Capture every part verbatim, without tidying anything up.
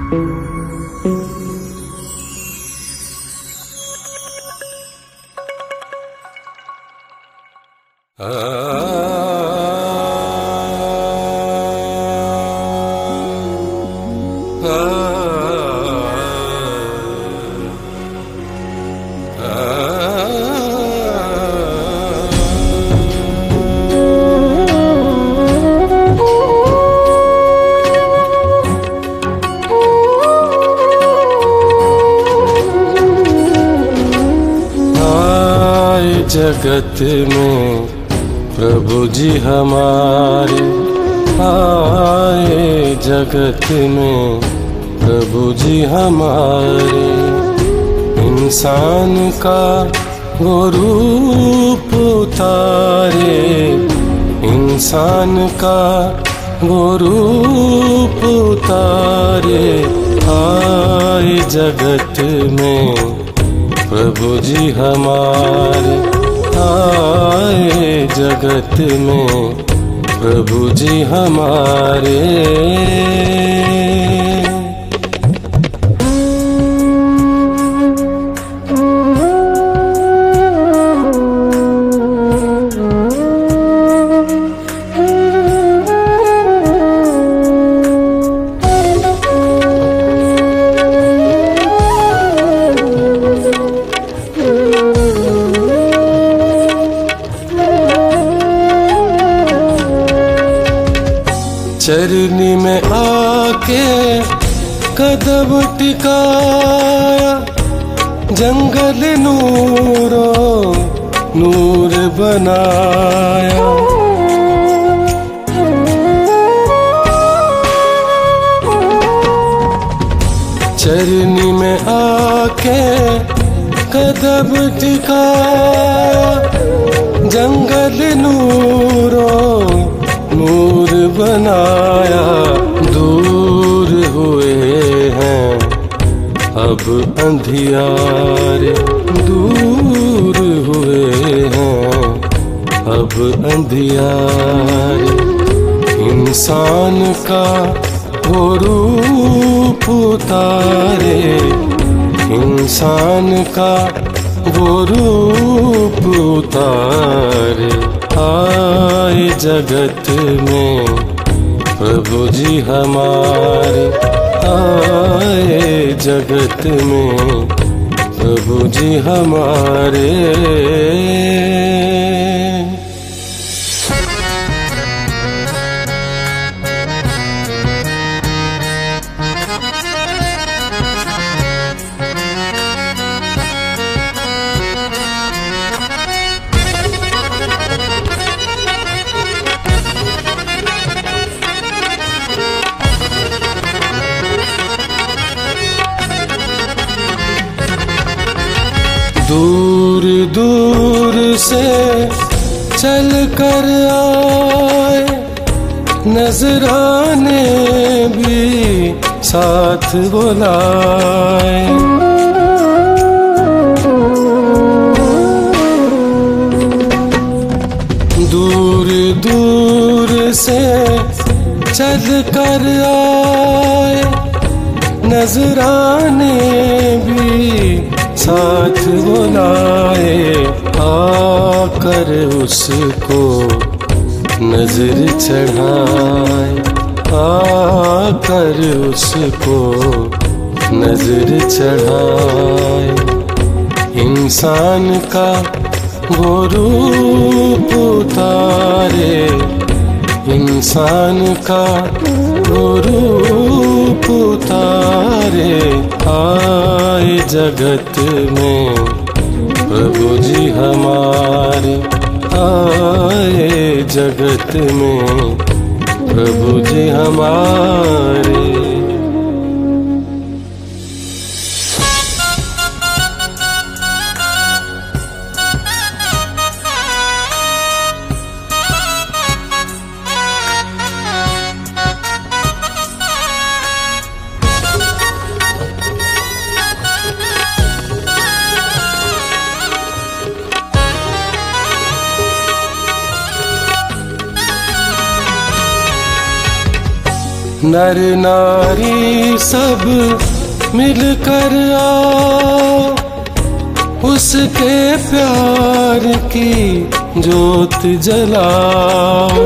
जगत में प्रभु जी हमारे आए, जगत में प्रभु जी हमारे। इंसान का वो रूप उतारे, इंसान का वो रूप उतारे। आए जगत में प्रभु जी हमारे, आए जगत में प्रभु जी हमारे। चरनी में आके कदम टिकाया, जंगल नूरो नूर बनाया। चरनी में आके कदम टिकाया, जंगल नूरो नूर बनाया। दूर हुए हैं अब अंधियारे, दूर हुए हैं अब अंधियारे। इंसान का वो रूप उतारे, इंसान का वो रूप उतारे। आए जगत में प्रभु जी हमारे, आए जगत में प्रभु जी हमारे। दूर दूर से चल कर आए, नजराने भी साथ बुलाए। दूर दूर से चल कर आए, नजराने भी साथ बुलाए। आकर उसको नजर चढ़ाए, आकर उसको नजर चढ़ाए। इंसान का वो रूप उतारे, इंसान का वो रूप उतारे। आए जगत में प्रभु जी हमारे, आए जगत में प्रभु जी हमारे। नर नारी सब मिलकर आओ, उसके प्यार की ज्योत जलाओ।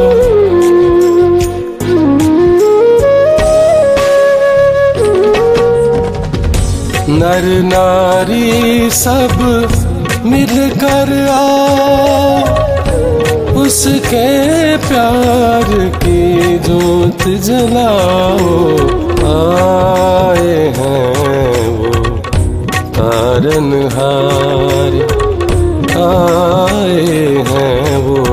नर नारी सब मिलकर आओ, उसके प्यार की ज्योत जलाओ। आए हैं वो तारनहार, आए हैं वो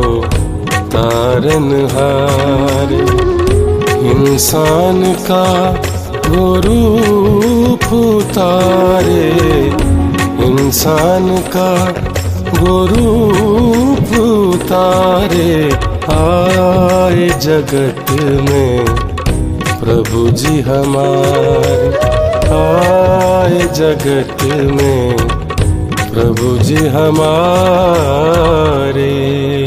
तारनहार। इंसान का वो रूप उतारे, इंसान का वो रूप उतारे। आए जगत में प्रभु जी हमारे, आए जगत में प्रभु जी हमारे।